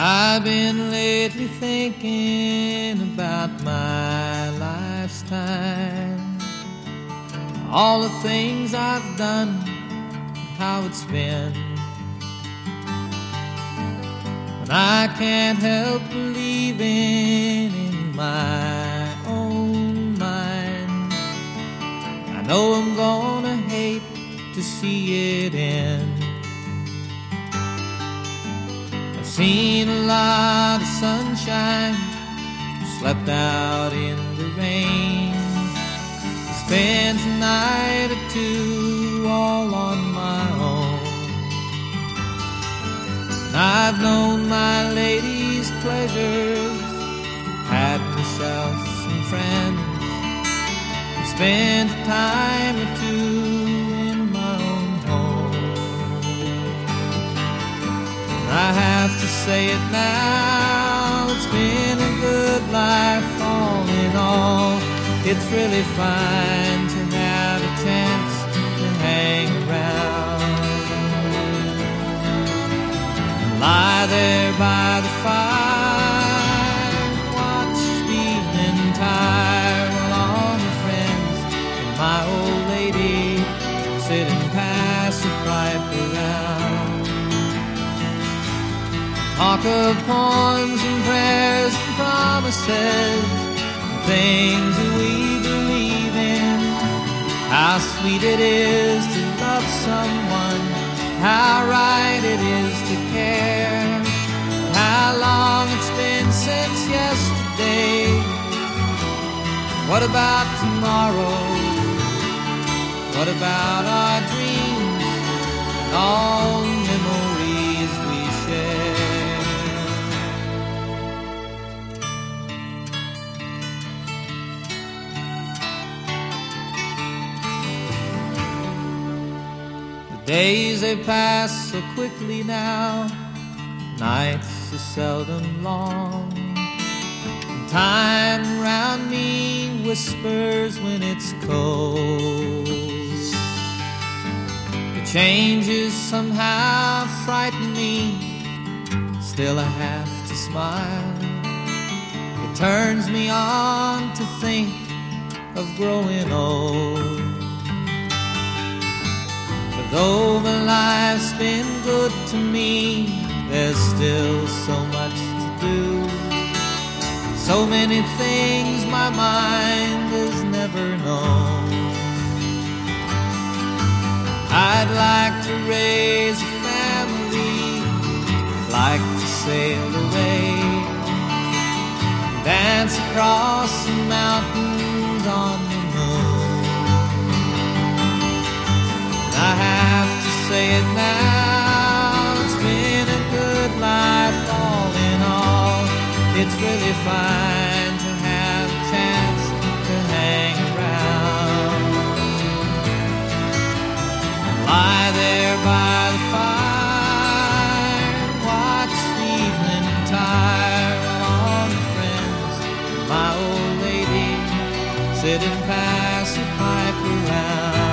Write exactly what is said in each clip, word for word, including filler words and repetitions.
I've been lately thinking about my life's time, all the things I've done, how it's been. But I can't help believing in my own mind. I know I'm gonna hate to see it end. Seen a lot of sunshine, slept out in the rain, spent a night or two all on my own. And I've known my lady's pleasures, had myself some friends, spent a time or two in my own home. I have to say it now, it's been a good life all in all. It's really fine to have a chance to hang around and lie there by the fire, watch the evening tire while all my friends and my old lady sit and pass a pipe around. Talk of poems and prayers and promises, and things that we believe in. How sweet it is to love someone, how right it is to care. How long it's been since yesterday. What about tomorrow? What about our dreams and all the memories we share? Days they pass so quickly now, nights are seldom long, and time around me whispers when it's cold. The changes somehow frighten me, still I have to smile. It turns me on to think of growing old. Though my life's been good to me, there's still so much to do. So many things my mind has never known. I'd like to raise a family, like to sail away, dance across the mountains on the moon. I have to say it now, it's been a good life all in all. It's really fine to have a chance to hang around and lie there by the fire, watch the evening tire while all my friends and my old lady sit and pass a pipe around.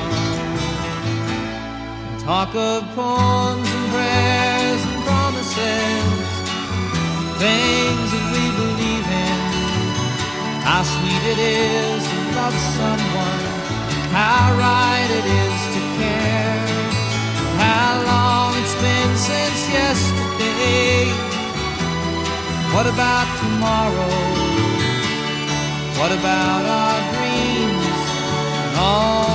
Talk of poems and prayers and promises, things that we believe in. How sweet it is to love someone, how right it is to care. How long it's been since yesterday. What about tomorrow? What about our dreams and all